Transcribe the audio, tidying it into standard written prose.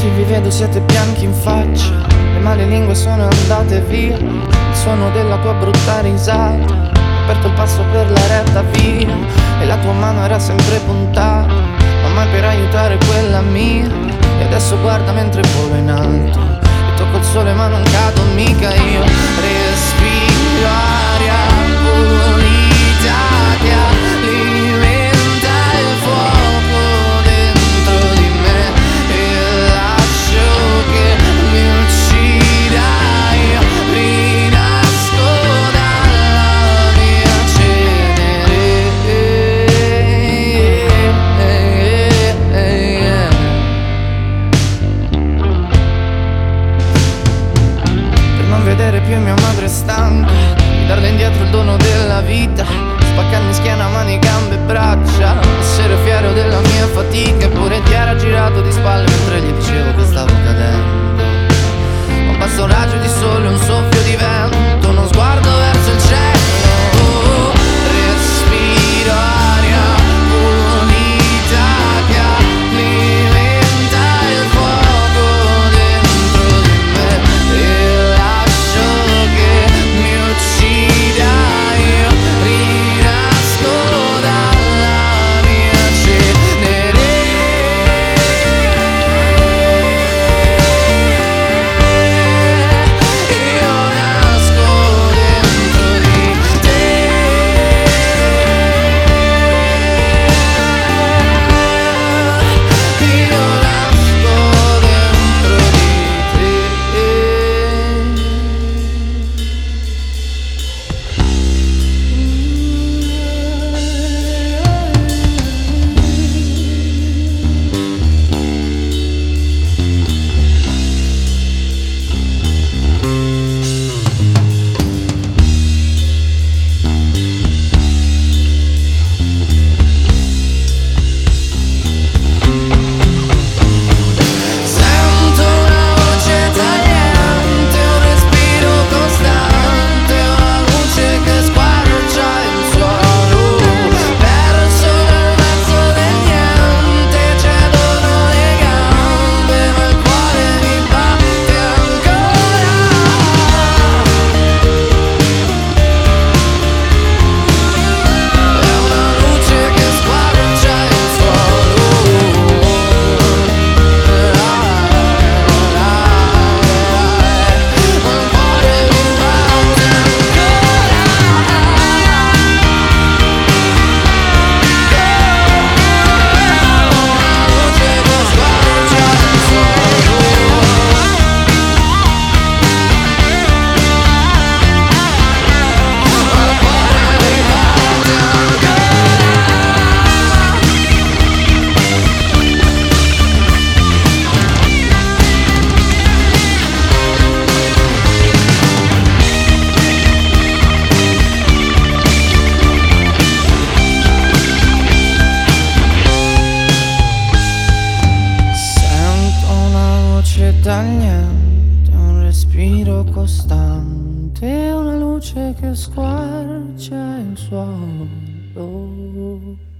Sì, vi vedo, siete bianchi in faccia, le male lingue sono andate via, il suono della tua brutta risata, ho aperto il passo per la retta via, e la tua mano era sempre puntata, ma mai per aiutare quella mia. E adesso guarda mentre volo in alto, e tocco il sole ma non cado mica io. Respiro aria pulita che alimenta il fuoco dentro di me, e lascio che mi uccida. Io rinasco dalla mia cenere. Per non vedere più mia madre stanca, di darle indietro il dono della vita, spaccarmi schiena, mani, gambe e braccia, essere fiero della mia fatica. Eppure ti era girato di spalle mentre gli dicevo che stavo cadendo. Ma basta un raggio di sole, un soffio di vento, uno sguardo verso il cielo. Respiro aria pulita che alimenta il fuoco dentro di me, e lascio che mi uccida. Io rinasco dalla mia cenere. Io nasco dentro di te. Io nasco dentro di Sento una voce tagliente, un respiro costante, una luce che squarcia il suolo. Perso nel mezzo del niente, cedono le gambe, ma il cuore mi batte ancora. È una luce che squarcia il suolo. Sento una voce tagliente, un respiro costante, una luce che squarcia il suolo.